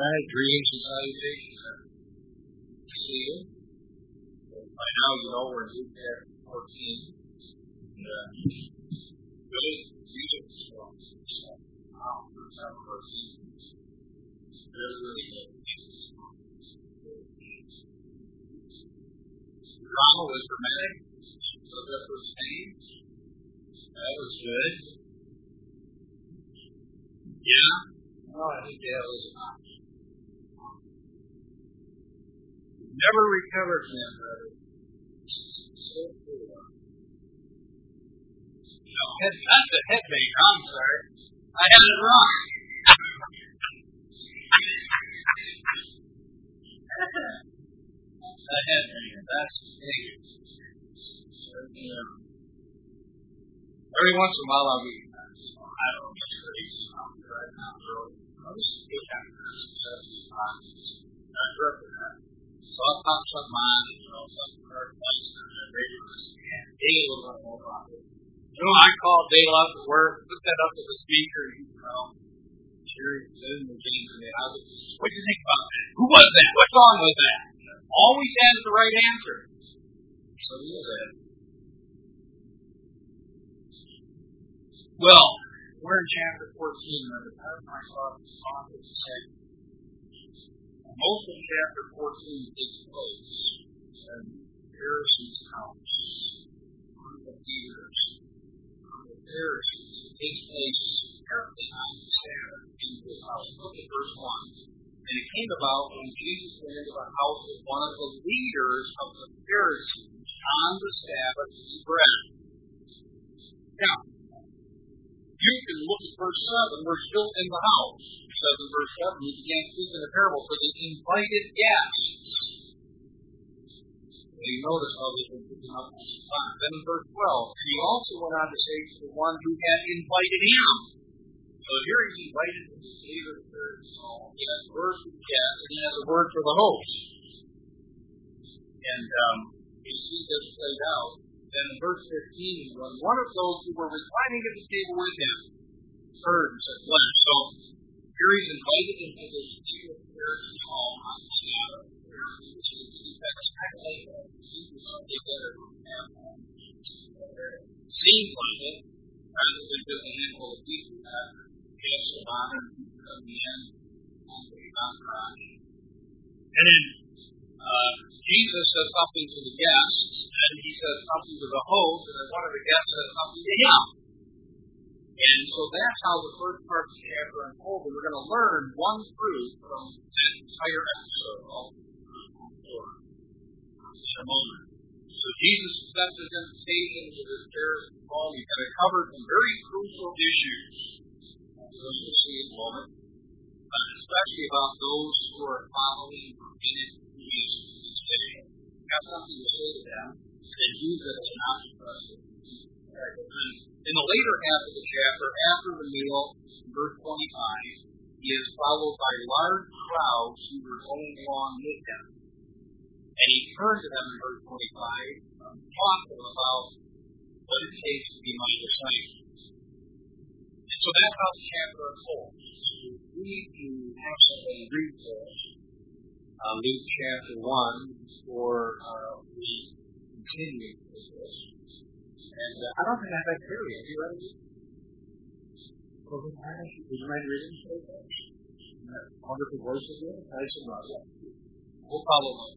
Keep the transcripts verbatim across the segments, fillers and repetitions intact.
right, greetings and salutations. Good to see you. By now you know we're in Luke chapter fourteen. And, uh, really, music is strong. Wow, Luke chapter fourteen. Really, really good. The drama was dramatic. So that was Spain. That was good. Yeah. Oh, I think that was not. Never recovered from that, brother. So cool. No, head, that's a headbanger. I'm sorry. I had it wrong. A headbanger. That's big. Yeah. Every once in a while I'll be, I don't know, just crazy. I'm right now, really. I was eight hundred seventy times. I grew up with that. So I popped something on, you know, something hard lights and the radio was, and Dale was on more about it. You know, I called Dale up at work, put that up to the speaker, and you know, sure, he said, and James and I was, what do you think about that? Who was that? What song was that? Always has the right answer. So he was it. Well, we're in chapter fourteen, and the time I saw this song was said, most of chapter fourteen takes place in Pharisees' house. One of the leaders of the Pharisees, it takes place apparently on the Sabbath in his house. Look at verse one. And it came about when Jesus went into the house of one of the leaders of the Pharisees on the Sabbath to eat bread. Now, you can look at verse seven. We're still in the house. It says in verse seven, he began speaking a parable for the invited guests. And you notice how they've been picking up this time. Then in verse twelve, and he also went on to say to the one who had invited him. So here he's invited to the leader of the Pharisees. He has a word for the guest, and he has a word for the host. And um, you see this played out. Then in verse fifteen, when one of those who were reclining at the table with him heard and said, "What?" So here he's invited into this leader of the Pharisees' home on the Sabbath. Which is in fact speculate that Jesus something better than that. Seems like it, rather than just a handful of people that get some honor and in the end, and then uh, Jesus says something to the guests, and he says something to the host, and then one of the guests says something to him. And so that's how the first part of the chapter unfolds. We're going to learn one truth from that entire episode of the sermon. So Jesus steps against the station to this Pharisees' home. He's going to cover some very crucial issues, as we'll see in a moment, uh, especially about those who are following in Jesus today. Got something to say to them, and use it as an option for us to in the later half of the chapter, after the meal, in verse twenty-five, he is followed by large crowds who were going along with him. And he turned to them in verse twenty-five and talked to them about what it takes to be my disciples. And so that's how the chapter unfolds. We need to have somebody read for us uh, Luke chapter one before uh, we continue with this. And uh, I don't think I have that period. Are you ready? Would you mind reading for us? That wonderful voice again? Nice and loud. We'll follow along.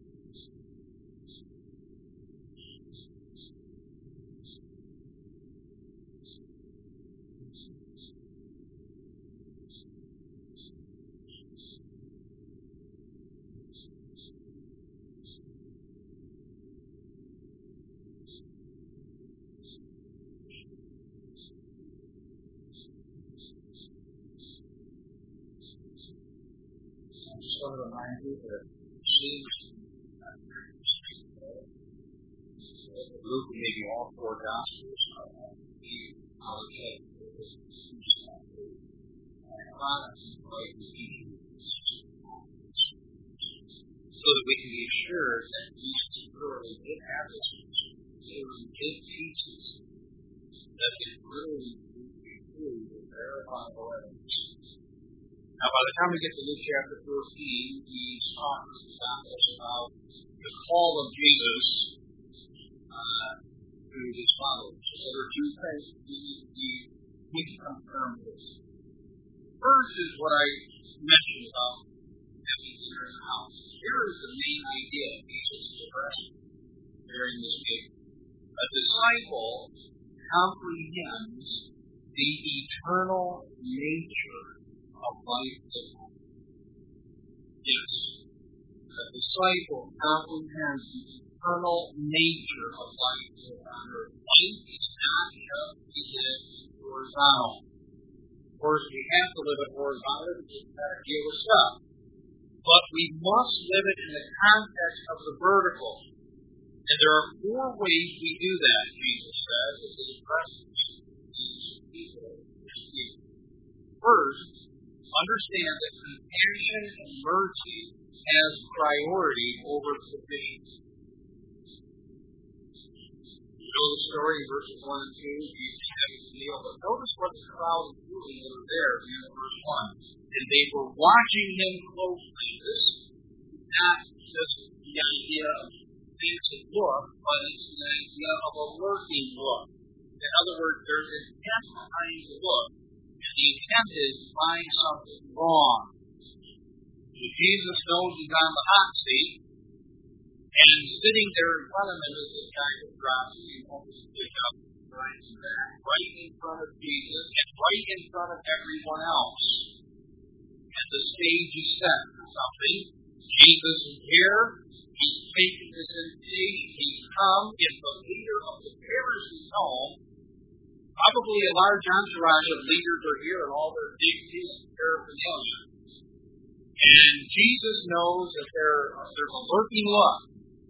I just want to remind you that seems Luke and maybe all four Gospels are our head. So that we can be assured that Jesus really did have this, he did teach us that it really is true to verify evidence. Now, by the time we get to Luke chapter fourteen, he's talking to us about the call of Jesus uh, to his followers. So there are two things we need to confirm this. First is what I mentioned about having dinner in the house. Here is the main idea Jesus is addressing during this meeting. A disciple comprehends the eternal nature of life lived. Yes. A disciple comprehends the eternal nature of life lived on earth. Life is not just to live horizontal. Of course, we have to live it horizontal to get better deal with stuff. But we must live it in the context of the vertical. And there are four ways we do that, Jesus says, as he addresses these people. First, understand that compassion and mercy has priority over sufficiency. You know the story in verses one and two, Jesus having a meal, but notice what the crowd was doing that were there at the end of verse one. And they were watching him closely. This is not just the idea of fancy look, but it's the idea of a lurking look. In other words, there's intent behind the look, and the intent is to find something wrong. If Jesus knows he's on the hot seat, and sitting there in front of him is this guy who drops and he wants to pick up right in back, right in front of Jesus, and right in front of everyone else. And the stage is set for something. Jesus is here. He's taken this invitation. He's come in the leader of the Pharisees' home. Probably a large entourage of leaders are here and all their dignities and paraphernalia. And Jesus knows that there, there's a lurking look,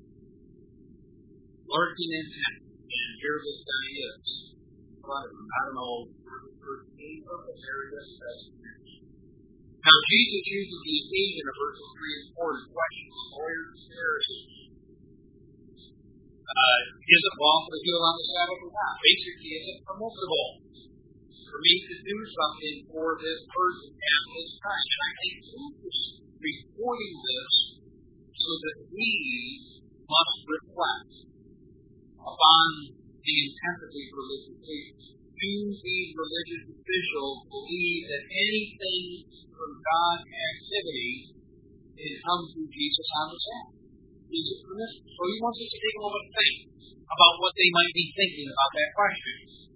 lurking intent. And here this guy is. I don't know where the first came from, but there he is. Now, Jesus uses the occasion of verses three and four to question the lawyers and Pharisees. Uh, is it lawful to heal on the Sabbath or not? Basically, is it permissible for me to do something for this person at this time? And I think Luke is reporting this so that we must reflect upon the intent of these religious leaders. Do these religious officials believe that anything from God's activity can come through Jesus on the Sabbath? Is it permissible? So he wants us to take a moment and think about what they might be thinking about that question.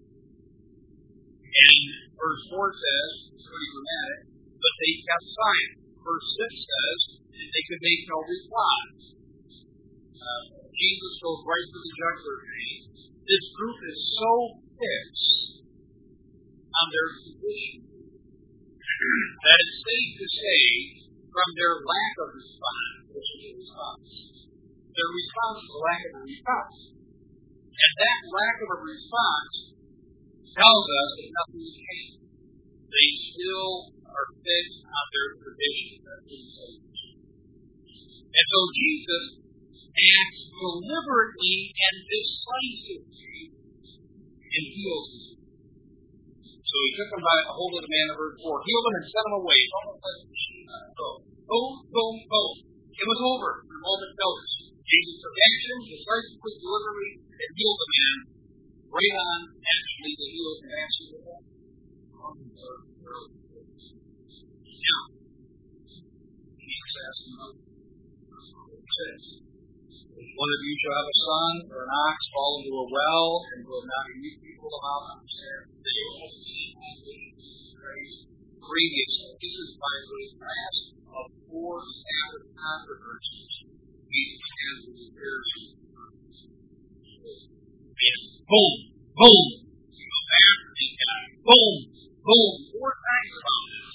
And verse four says, it's pretty dramatic, but they kept silent. Verse six says, and they could make no reply. Uh, Jesus goes right to the jugular vein. This group is so fixed on their position that it's safe to say, from their lack of response, which is a response, their response is a lack of a response. And that lack of a response tells us that nothing has changed. They still are fixed on their tradition. And so Jesus acts deliberately and decisively and heals him. So he took him by the hold of the man in verse four, healed him and sent him away. Boom, boom, boom. It was over in a moment's notice. Jesus took action, decisively, deliberately, and healed the man. Right on, actually, the healed and actually the man. Now, Jesus asked him, one of you shall have a son or an ox fall into a well, and will not you people them out on the stair. They will see previously. This is by the last of four Sabbath controversies. Jesus handles the Pharisees. Boom, boom. You go after these guys. Boom, boom. Four times about this.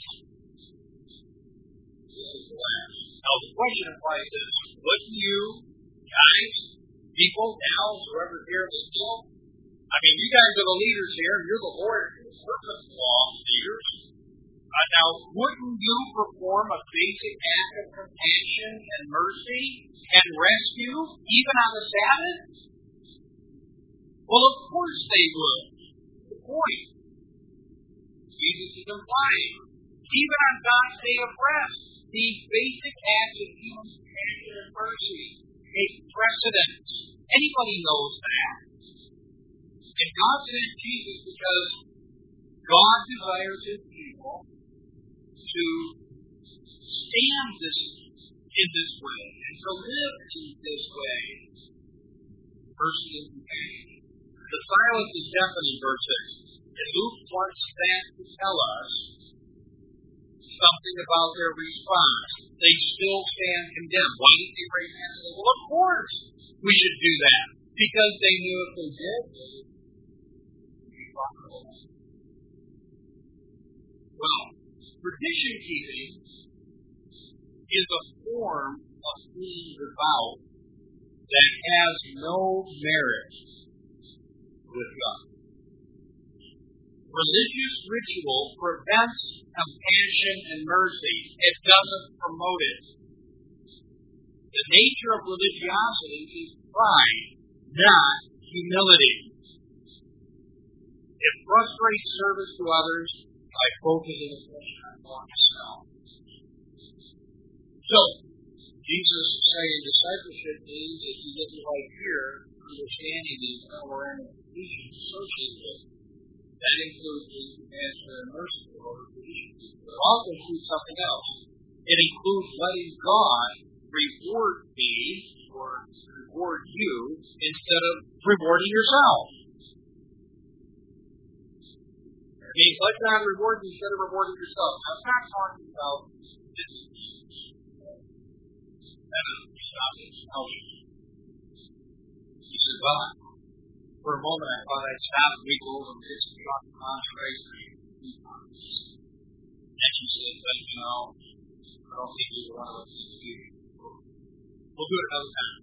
This is the last. Now the question implies this. Wouldn't you, guys, people, gals, whoever's here in this bill? I mean, you guys are the leaders here. You're the lawyers. You're the purpose law leaders. Uh, now, wouldn't you perform a basic act of compassion and mercy and rescue, even on the Sabbath? Well, of course they would. The point. Jesus is implying Even on God's day of rest, these basic acts of human compassion and mercy take precedence. Anybody knows that. And God sent Jesus because God desires His people to stand this in this way and to live in this way. Mercy and compassion. The silence is deafening, verse six. And Luke wants that to tell us something about their response. They still stand condemned. Why did they raise hands and say, well, of course we should do that? Because they knew if they did, they would be profitable. Well, tradition keeping is a form of being devout that has no merit with God. Religious ritual prevents compassion and mercy. It doesn't promote it. The nature of religiosity is pride, not humility. It frustrates service to others by focusing attention on oneself. So, Jesus is saying discipleship means that you live your life here, understanding the eternal ramifications associated with it. That includes being compassionate and merciful over tradition. But it also includes something else. It includes letting God reward me or reward you instead of rewarding yourself. It means let God reward you instead of rewarding yourself. I'm not talking about business. He says, well, for a moment I thought I'd stop and we go over and get some chocolate entree. And she said, but you know, I don't think you want to listen to you. We'll do it another time.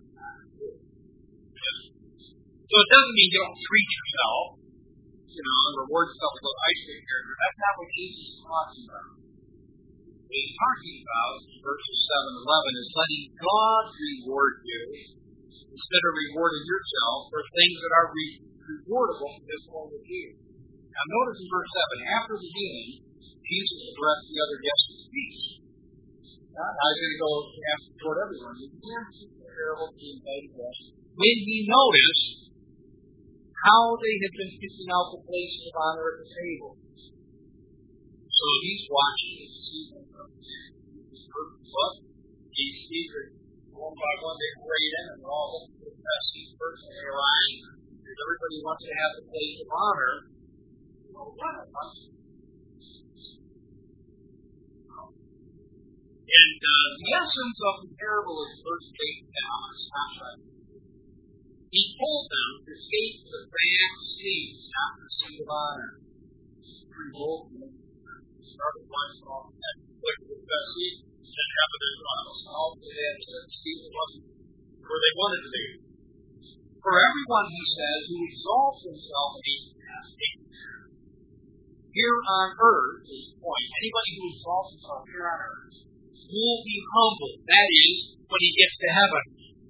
So it doesn't mean you don't treat yourself, you know, and reward yourself with those ice cream characters. That's not what Jesus is talking about. What he's talking about in verses seven and eleven is letting God reward you instead of rewarding yourself for things that are re- rewardable from this point of view. Now notice in verse seven, after the healing, Jesus addressed the other guests with peace. Now he's going to go ask toward everyone. He began to speak the parable to the invited guests when he noticed how they had been picking out the places of honor at the table. So he's watching and seeing them come in. He's heard the book. He sees that one by one they parade in and they're all looking for the best seat first and they arrive. Because everybody wants to have the place of honor. Well, what a bunch. And uh, the essence of the parable is verse eight down. It's not right. He told them to take the back seats, not the seat of honor. Pretty bold. Started watching off that click with the best seat, and have it in all the heads that seat wasn't where they wanted to be. For everyone, he says, who exalts himself in these here on earth, is the point. Anybody who exalts himself here on earth will be humbled. That is, when he gets to heaven.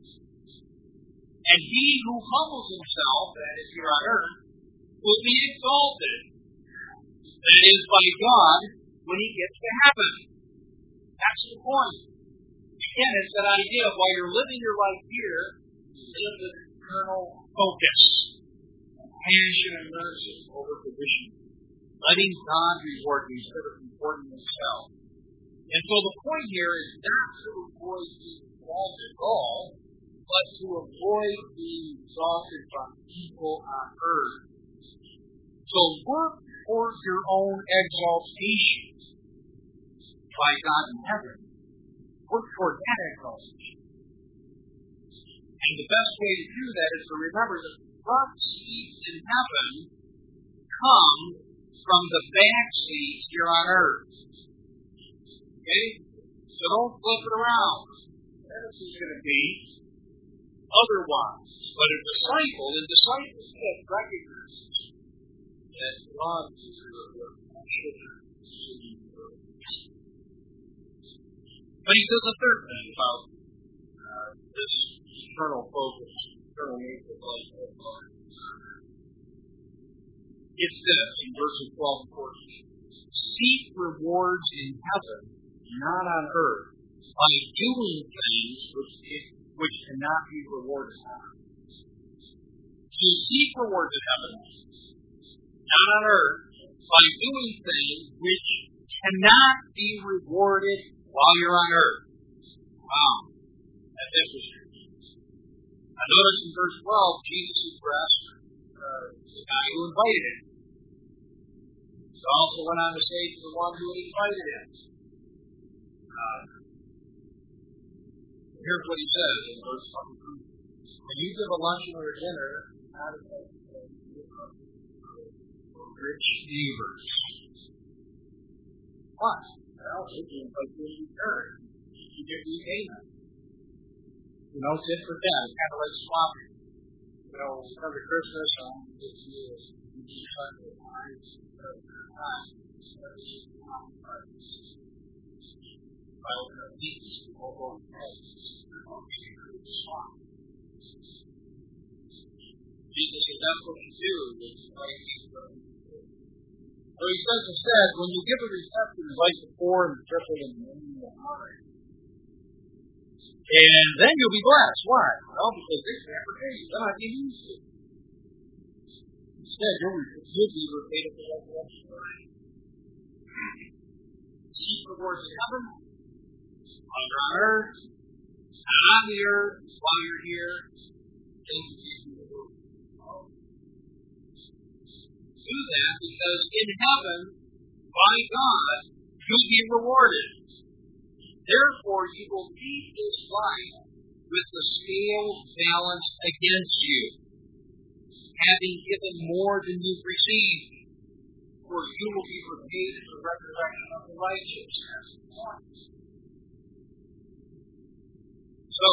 And he who humbles himself, that is here on earth, will be exalted. That is, by God, when he gets to heaven. That's the point. Again, it's that idea of while you're living your life here, you live with eternal focus, passion and mercy over tradition, letting God reward you instead of rewarding himself. And so the point here is not to avoid being exalted at all, but to avoid being exalted by people on earth. So work towards your own exaltation by God in heaven. Work toward that exaltation. And the best way to do that is to remember that the front seats in heaven come from the back seats here on earth. Okay? So don't flip it around. This is going to be otherwise. But a disciple, in discipleship, recognizes that God is your children. But he says a third thing about uh, this eternal focus, eternal nature of life. It's this in verses twelve and fourteen. seek rewards in heaven, not on earth, by doing things which, which cannot be rewarded on earth. To seek rewards in heaven, not on earth, by doing things which cannot be rewarded while you're on earth. Wow. That's interesting. I notice in verse twelve, Jesus addressed uh, the guy who invited him. He also went on to say to the one who invited him. Uh, here's what he says in verse twenty-two. When you give a luncheon or a dinner, not a rich neighbors. What? Well, if you invite you in return, you get repayment. You know, sit for that. It's kind of like swapping. You know, we come to Christmas, and it's you decide to buy time. I open up these, all over the heads. Jesus said, that's what you do. So he says instead, when you give a reception, invite the poor and the crippled and the needy and the hungry. And then you'll be blessed. Why? Well, because they can't repay you. They're not being used to. Instead, you'll, you'll be repaid at the resurrection. Seek rewards in heaven, while you're on earth, not on the earth, while you're here. Things that you do. Do that because in heaven, by God, you'll be rewarded. Therefore, you will leave this life with the scales balanced against you, having given more than you've received, for you will be repaid at the resurrection of the righteous. So,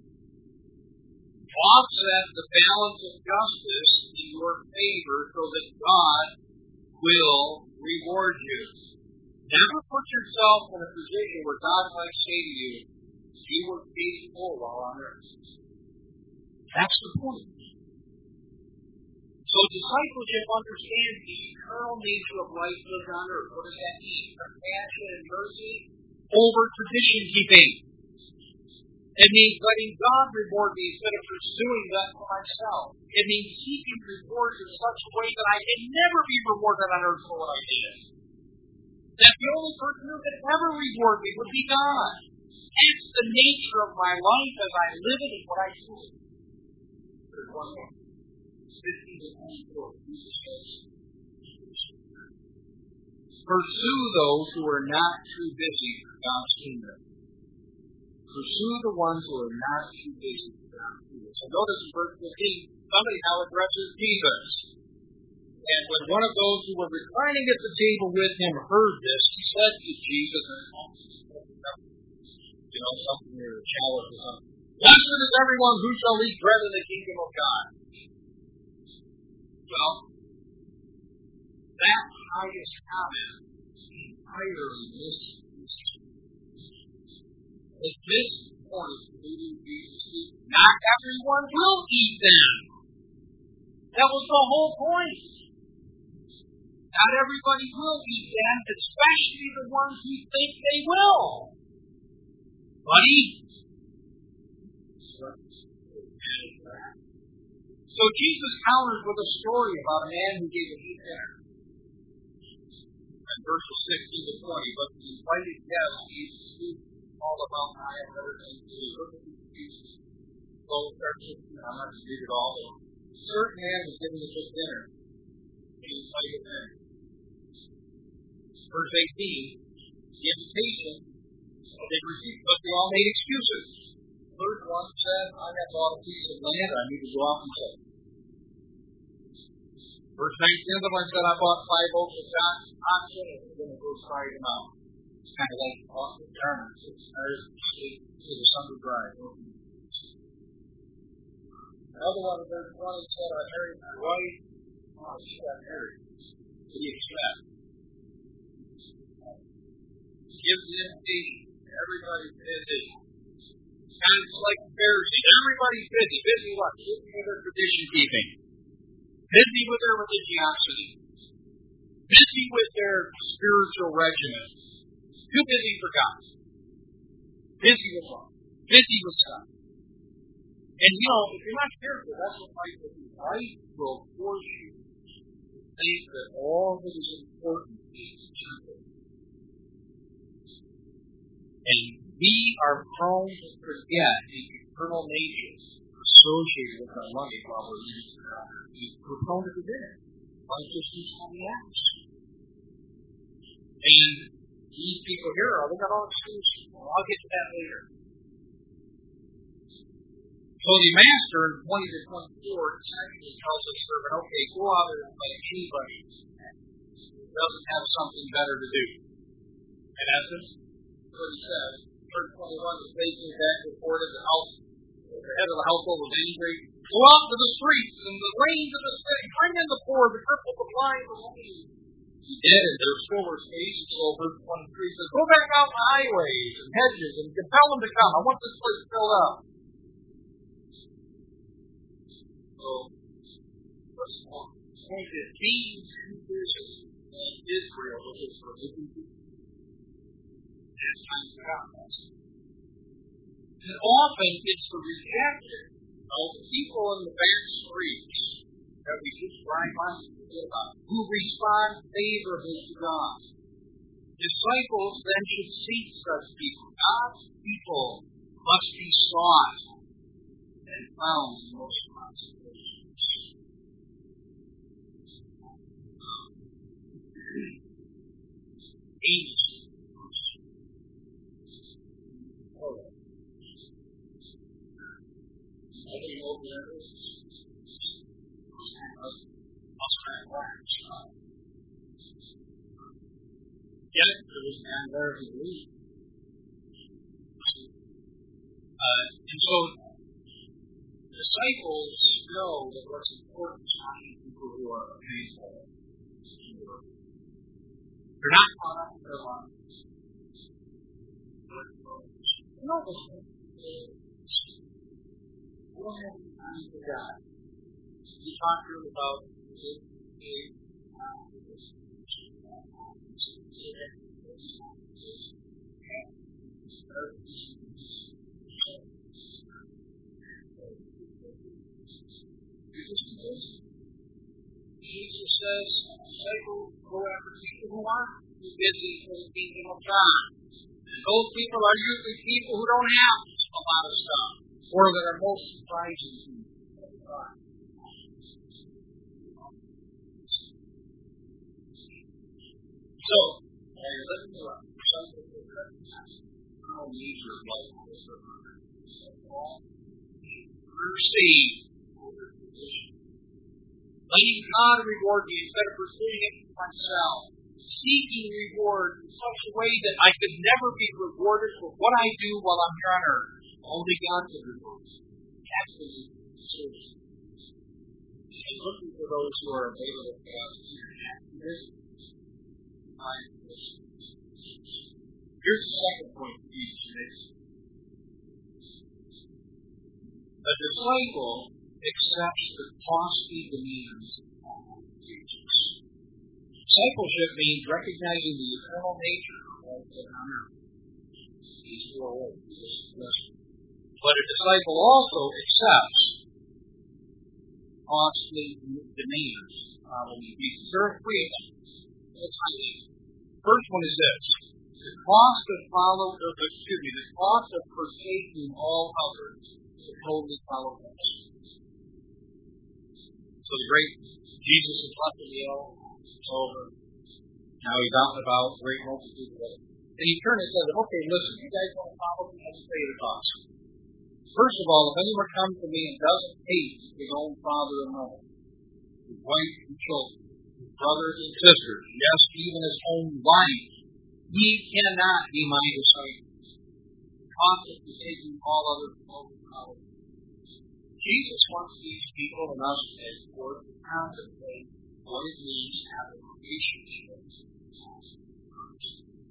offset the balance of justice in your favor so that God will reward you. Never put yourself in a position where God might say to you, you were faithful while on earth. That's the point. So discipleship understands the eternal nature of life lived on earth. What does that mean? Compassion and mercy over tradition keeping. It means letting God reward me instead of pursuing that for myself. It means seeking rewards in such a way that I can never be rewarded on earth for what I did. That the only person who could ever reward me would be God. That's the nature of my life as I live it and what I do. There's one more. fifteen to twenty-four. Jesus says, pursue those who are not too busy for God's kingdom. Pursue the ones who are not too busy for God's kingdom. So notice in verse fifteen, somebody now addresses Jesus. And when one of those who were reclining at the table with him heard this, he said to Jesus, you know, something near a chalice or something, blessed is everyone who shall eat bread in the kingdom of God. Well, that highest comment entirely misses. At this point, not everyone will eat them. That was the whole point. Not everybody will eat them, especially the ones who think they will. But eat. So Jesus counters with a story about a man who gave a meat dinner. In verses sixteen to twenty, but the invited guests Jesus speaks all about I have better things to do. Look at these pieces. Well, I'm not going to read it all. A certain man was given a good dinner. He invited them. Verse eighteen, the invitation they received, but they all made excuses. Verse one said, I have bought a piece of land, I need to go out and sell it. Verse nineteen, the one said, I bought five oaks of oxen, and I'm going to go try them out. It's kind of like off the garments. It's ours to the summer bride. Another one in verse twenty said, I married my wife. Oh, she got married. What do you expect? Gives the invitation. Everybody's busy. Kind of like the Pharisees. Everybody's busy. Busy what? Busy with their tradition keeping. Busy with their religiosity. busy with their spiritual regimen, too busy for God, busy with love, busy with stuff. And you know, if you're not careful, that's what life will do. Life will force you to think that all that is important is temporal. And we are prone to forget the eternal nature associated with our money while we're living for God. We're prone to forget it. Life just keeps on the ass. And these people here, oh, they got all excuses. Well, I'll get to that later. So the master in twenty to twenty-four essentially tells his servant, okay, go out there and play anybody who doesn't have something better to do. In essence, that's what he says. Verse twenty-one, the slave came back and reported the house, the head of the household was angry. Go out to the streets and the lanes of the city, bring in the poor, the crippled, the blind, the lame. He did, and their still were spaces. So verse twenty-three says, go back out the highways and hedges and compel them to come. I want this place filled up. So, verse one. Point is, being too busy in Israel with his religion, it's time for God. And often it's the rejected of the people in the back streets that we just drive by who respond favorably to God. Disciples then should seek such people. God's people must be sought and found in most situations. Amos. Yet there was a man there who believed. Uh, and so disciples know that what's important is finding people who are faithful. They're not caught up in their lives. You know this thing. You don't have any time for God. You talk to him about the Jesus says, disciples go after people who aren't too busy for the kingdom of God. And those people are usually people who don't have a lot of stuff, or that are most surprising to you. So, while you're living your life, some people are how major life is for mercy over position. Letting God reward me instead of pursuing it for myself. Seeking reward in such a way that I could never be rewarded for what I do while I'm here on earth. Only God can reward me. That's the service. And looking for those who are available to God. Here's the second point for these today. A disciple accepts the costly demands of Jesus. Discipleship means recognizing the eternal nature of the honor. But a disciple also accepts costly demands of Jesus. There are three of them. First one is this. The cost of follow, excuse me, the cost of forsaking all others to totally follow Christ. So the great Jesus is left in the hill, it's over. Now he's out and about, great multitude of it. And he turned and said, okay, listen, you guys want to follow me? Let me tell you the cost. First of all, if anyone comes to me and doesn't hate his own father and mother, his wife and children, his brothers and sisters, yes, even his own wife, he cannot be my disciple. The cost of forsaking all others to follow. Jesus wants these people and us as Lord to contemplate what it means to have a relationship with God.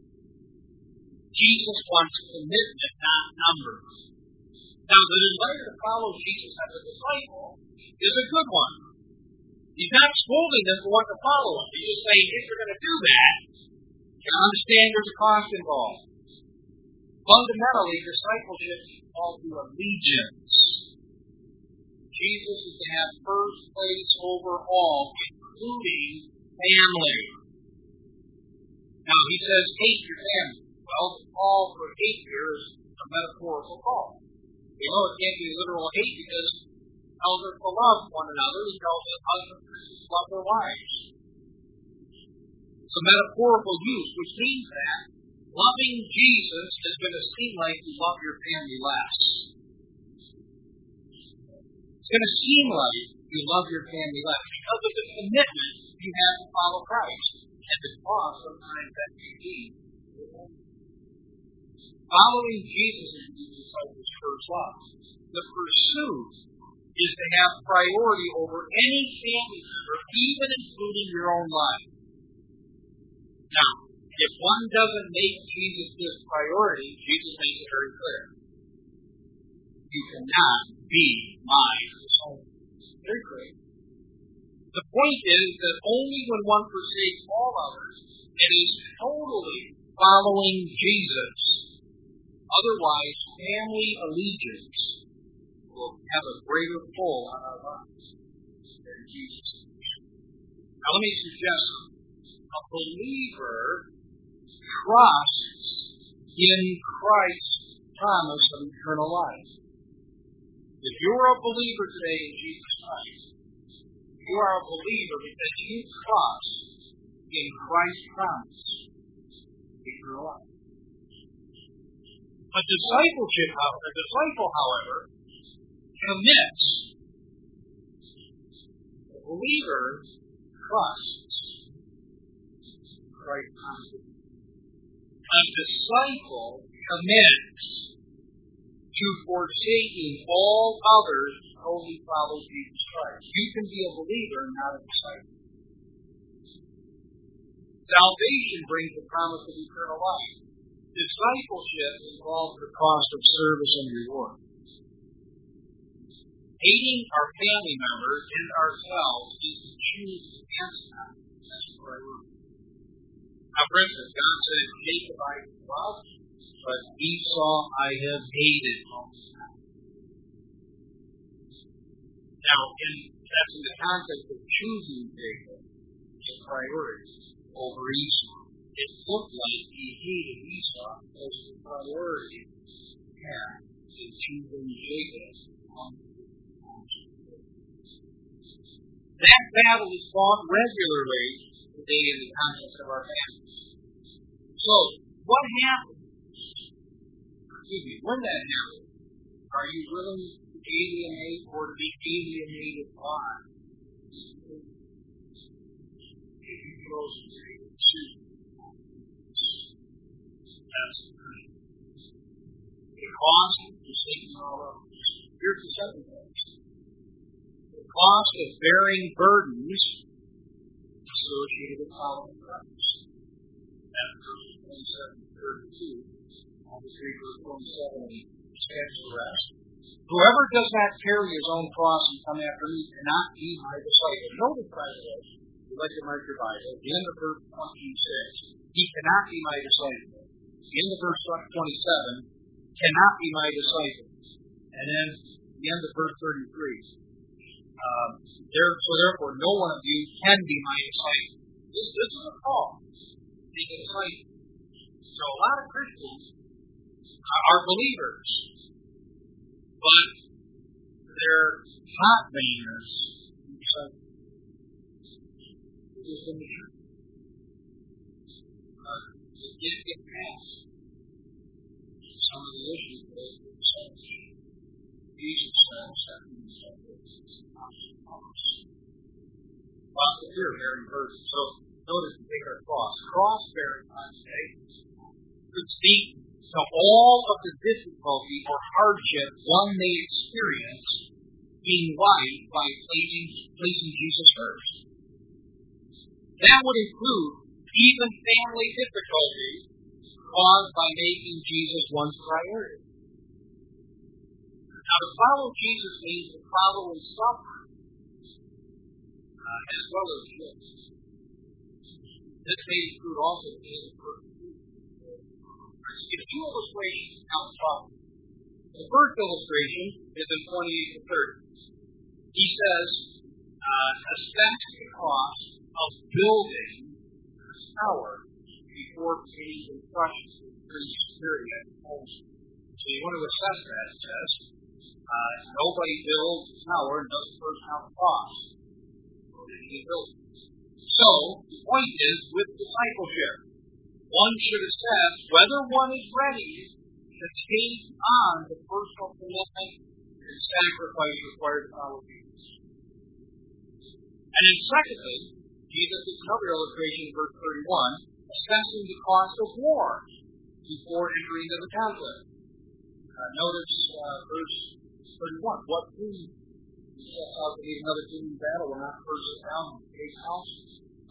Jesus wants commitment, not numbers. Now, the desire to follow Jesus as a disciple is a good one. He's not scolding them for wanting to follow him. He's just saying, if you're going to do that, you understand there's a cost involved. Fundamentally, discipleship is called to allegiance. Jesus is to have first place over all, including family. Now, he says, hate your family. Well, the call for hate here is a metaphorical call. We know it can't be literal hate because it tells us to love one another. He tells us husbands to love their wives. It's a metaphorical use, which means that loving Jesus is going to seem like you love your family less. It's going to seem like you love your family less because of the commitment you have to follow Christ. And the cost sometimes that may be. Following Jesus is the disciples' first love. The pursuit is to have priority over any family member, even including your own life. Now, if one doesn't make Jesus his priority, Jesus makes it very clear. You cannot be my disciple. Very clear. The point is that only when one forsakes all others and is totally following Jesus, otherwise family allegiance will have a greater pull on our lives than Jesus. Now let me suggest something. A believer trusts in Christ's promise of eternal life. If you're a believer today in Jesus Christ, you are a believer because you trust in Christ's promise of eternal life. A discipleship, a disciple, however, commits. The believer trusts Christ's promise. A disciple commits to forsaking all others to only follow Jesus Christ. You can be a believer and not a disciple. Salvation brings the promise of eternal life. Discipleship involves the cost of service and reward. Hating our family members and ourselves is to choose against them as a priority. Now, for instance, God said, Jacob I loved, but Esau I have hated. Now, in, that's in the context of choosing Jacob as a priority over Esau. It looked like he hated Esau as the priority and in choosing Jacob. That battle is fought regularly today in the context of our families. So, what happens? Excuse me, when that happens, are you willing to alienate or to be alienated by? If you close to choose. That's the thing. The cost of forsaking all others. Here's the second thing. The cost of bearing burdens associated with following Christ. That's verses twenty-seven to thirty-two. I'll just read verse twenty-seven and sketch the rest. Whoever does not carry his own cross and come after me cannot be my disciple. Notice, by the way, you like to mark your Bible, at the end of verse twenty-six, he cannot be my disciple. The end of verse twenty-seven, cannot be my disciple. And then the end of verse thirty-three. Um, there, so therefore, no one of you can be my disciple. This, this is a call to be a disciple. So a lot of Christians are believers, but they're not believers. This is in the church. Uh, it didn't get past some of the issues that were discussed. Jesus said, second Cross is here, bearing burdens. So notice to take our cross. Cross bearing on today could speak to all of the difficulty or hardship one may experience being right by placing, placing Jesus first. That would include even family difficulties caused by making Jesus one's priority. Now, to follow Jesus means to follow in suffering. uh, as well as gifts. This may include also the daily persecution. Give two illustrations out top. The first illustration is in twenty-eight to thirty. He says, uh, assess the cost of building a tower before paying construction. Pretty security at home. So you want to assess that, it says. Uh, nobody builds a tower and doesn't first count the cost. So they need to build it. So, the point is, with discipleship, one should assess whether one is ready to take on the personal commitment and sacrifice required to follow Jesus. And then secondly, Jesus gives another illustration in verse thirty-one, assessing the cost of war before entering into the conflict. Uh, notice uh, verse thirty-one. What king sets out to lead another king in battle will not first sit down and take houses?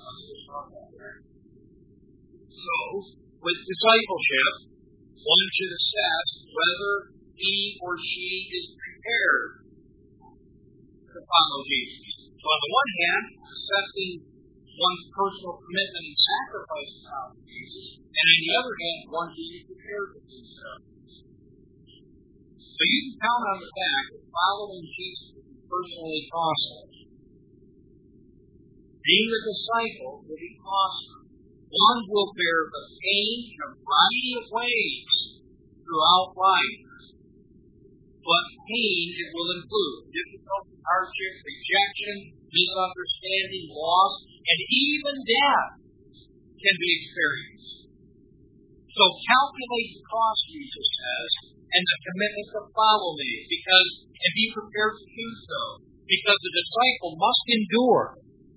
So, with discipleship, one should assess whether he or she is prepared to follow Jesus. So on the one hand, assessing one's personal commitment and sacrifice to follow Jesus, and on the other hand, one being prepared to do so. So you can count on the fact that following Jesus will be personally costly. Being a disciple will be costly. One will bear the pain in a variety of ways throughout life. What pain it will include: difficulty, hardship, rejection, misunderstanding, loss, and even death can be experienced. So calculate the cost, Jesus says, and the commitment to follow me, because and be prepared to do so, because the disciple must endure.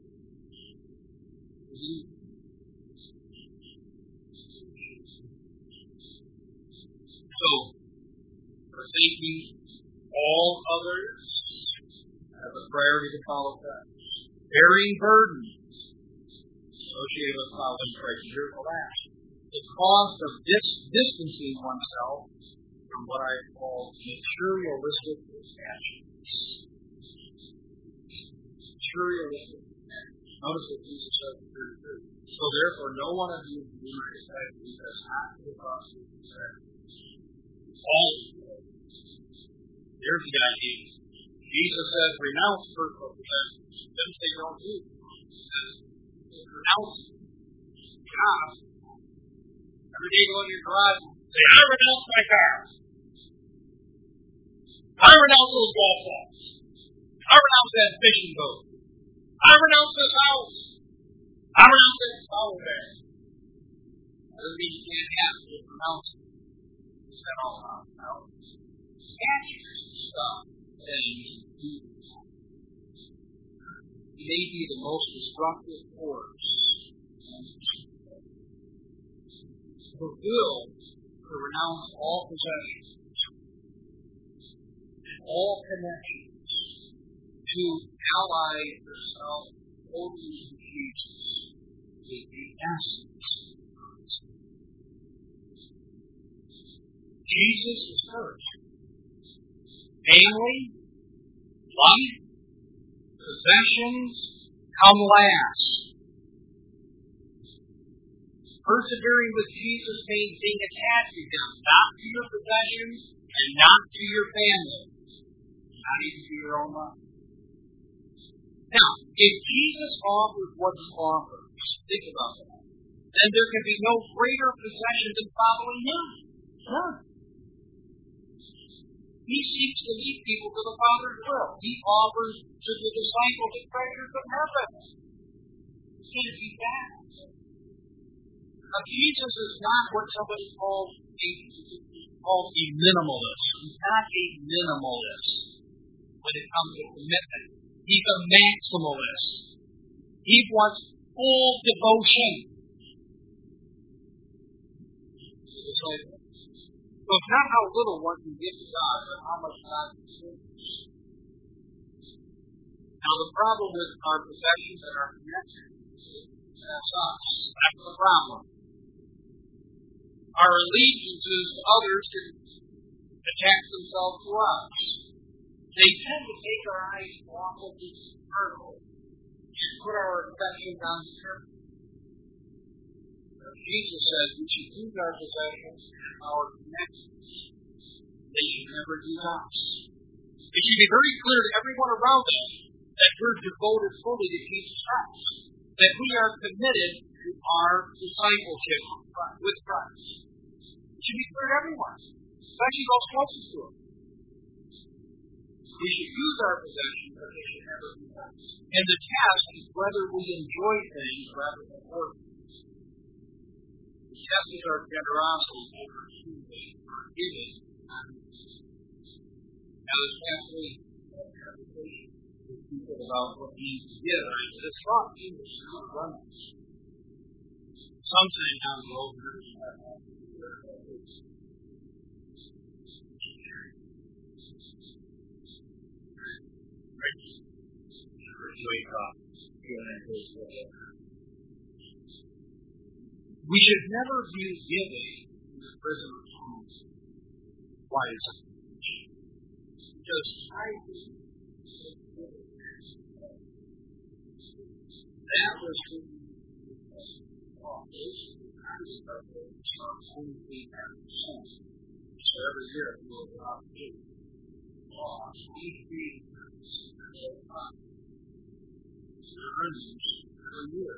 So, forsaking all others as a priority to follow Christ. Bearing burdens associated with following Christ. Here's the last. The cost of dis- distancing oneself from what I call materialistic attachments. Materialistic attachments. Notice what Jesus says in thirty-two. So therefore, no one of you who is disciples has not to the cost of his disciples. All Here's the idea. Jesus says, renounce personal possessions. He doesn't say don't do it. He says, renounce it. God. Every day go in your garage and say, I renounce my car. I renounce those golf balls. I renounce that fishing boat. I renounce this house. I renounce that flower bed. Doesn't mean you can't have it. Just renounce it. Is that all about? No. Statues and stuff, things, duties. It may be the most destructive force. The will to renounce all possessions and all connections to ally yourself totally to Jesus is the essence of this. Jesus is first. Family, life, possessions come last. Persevering with Jesus means being attached to Him, not to your possessions and not to your family, not even to your own life. Now, if Jesus offers what He offers, think about that, then there can be no greater possession than following Him. None. He seeks to lead people to the Father's will. He offers to the disciples the treasures of heaven. You can't beat that. Now, Jesus is not what somebody calls a, calls a minimalist. He's not a minimalist when it comes to commitment. He's a maximalist. He wants full devotion to the disciples. So it's not how little one can give to God, but how much God can give. Now the problem with our possessions and our connections, that's us. That's the problem. Our allegiances to others can attach themselves to us. They tend to take our eyes off of the eternal should put our affections on Him. Jesus says we should use our possessions and our connections. They should never use us. It should be very clear to everyone around us that we're devoted fully to Jesus Christ, that we are committed to our discipleship with Christ. It should be clear to everyone, especially those closest to us. We should use our possessions, but they should never use us. And the test is whether we enjoy things rather than work. The test is our generosity over choosing our giving. Now, this past week, I had a conversation with people about what it means to give. I said, it's not English, it's not running. Sometime down the road, we're going to have to wake up. We should never view giving in the prisoner's home. Why is it? Because tithing, that was the so every year it will go up to each week earnings per year.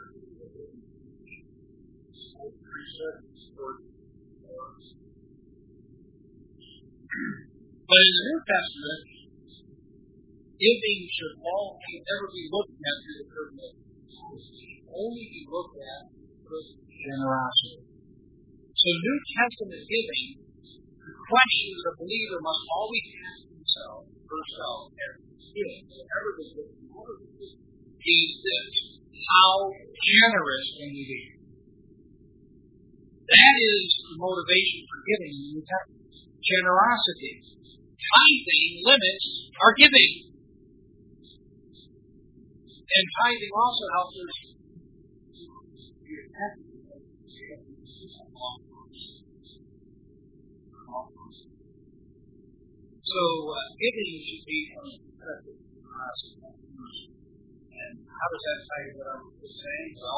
But in the New Testament, giving should all never be looked at through the prism of only be looked at through generosity. So New Testament giving, the question that a believer must always ask himself, first off, whatever the gift is this, how generous can we be? That is the motivation for giving in the New Testament. Generosity. Tithing limits our giving. And tithing also helps us be attentive to So uh, giving should be from generosity. And how does that tie to what I was just saying? Well,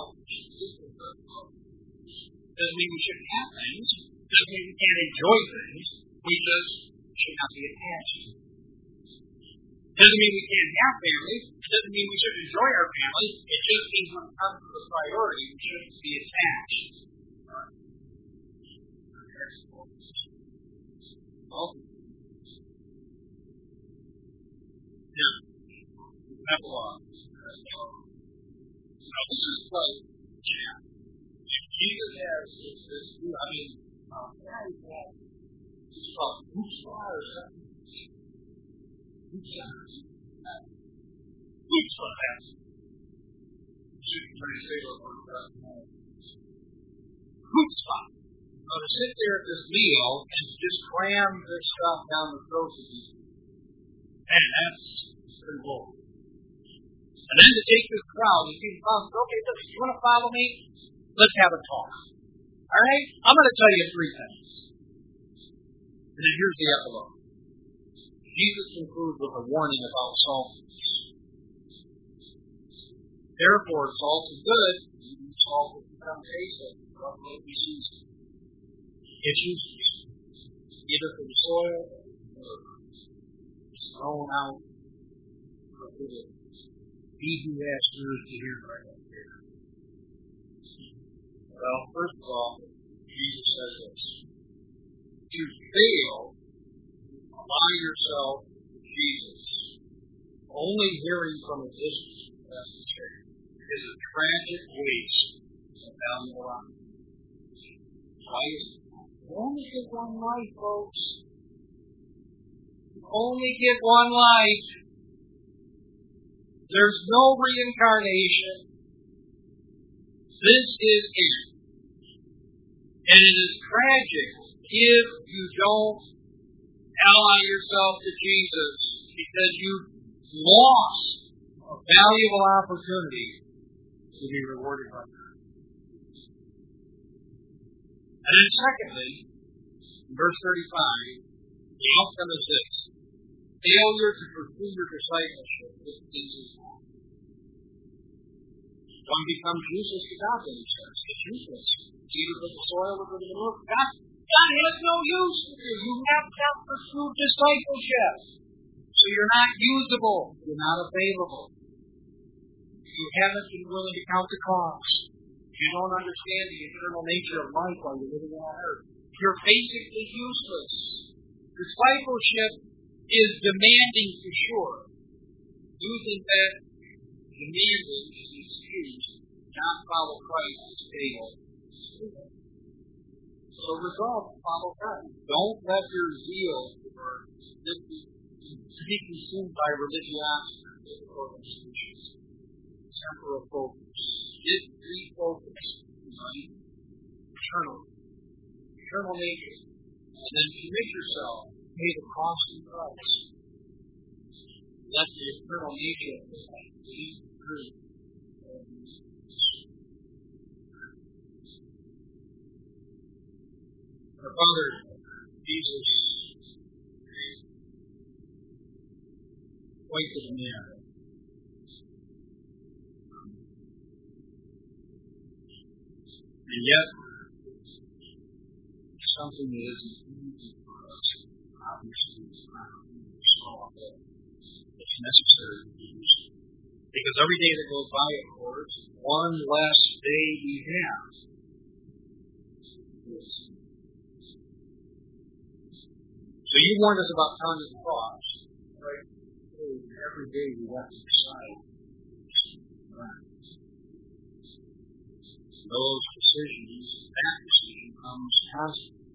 doesn't mean we shouldn't have things. Doesn't mean we can't enjoy things. We just should not be attached. Doesn't mean we can't have families. It doesn't mean we shouldn't enjoy our families. It just means when it comes to the priority, we shouldn't be attached. Well, now, epilogue. Now, this is like, yeah, Jesus has this, I mean, um, it's called Gutzpah or something. Gutzpah. Gutzpah, that's it. Shouldn't try to say what we're Gutzpah. Now, to sit there at this meal and just cram this stuff down the throat of these people. Man, that's pretty bold. And then to take this crowd and people come, okay, look, you want to follow me? Let's have a talk. All right? I'm going to tell you three things. And then here's the epilogue. Jesus concludes with a warning about saltiness. Therefore, salt is good, even salt will become tasteless. What may be seasoned? It's useless. Either for the soil or it's thrown out for the he who has ears to hear right up here. Well, first of all, Jesus says this. To fail, allow yourself to Jesus. Only hearing from a distance is necessary. Is a tragic waste of valuable life. Why is it? You only get one life, folks. You only get one life. There's no reincarnation. This is it. And it is tragic if you don't ally yourself to Jesus because you've lost a valuable opportunity to be rewarded by God. And then secondly, in verse thirty-five, the outcome is this. Failure to pursue your discipleship with Jesus. One becomes useless to God, then he says. It's useless. It's either for the soil or for the manure. God, God has no use for you. You have not pursued discipleship. So you're not usable. You're not available. You haven't been willing to count the cost. You don't understand the eternal nature of life while you're living on earth. You're basically useless. Discipleship is demanding for sure. Using that demanding as an excuse not follow Christ is fatal. So resolve to follow Christ. Don't let your zeal for this be consumed by religiosity or institutions. Temporal focus. Get refocus on eternal, eternal nature. And then commit yourself to pay the cost of Christ. Let the eternal nature of this life lead through. Our Father, Jesus, quite the man. And yet, something that isn't easy for us, obviously, is not small, but it's necessary to use. Because every day that goes by, of course, one less day we have. So you warned us about counting the cost, right? Every day we have to decide. Those decisions, that decision comes constantly.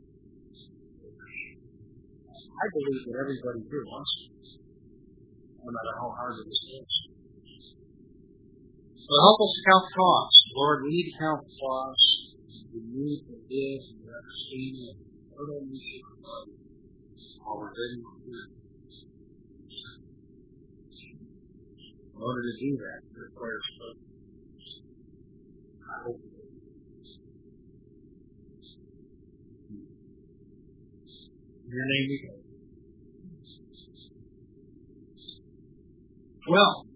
I believe that everybody here wants it, no matter how hard it is. So help us to count the cost. Lord, we need to count the cost. We need to live and understand the eternal nature of life while we're living here. In order to do that, it requires focus. I hope it will. In your name we go. Well,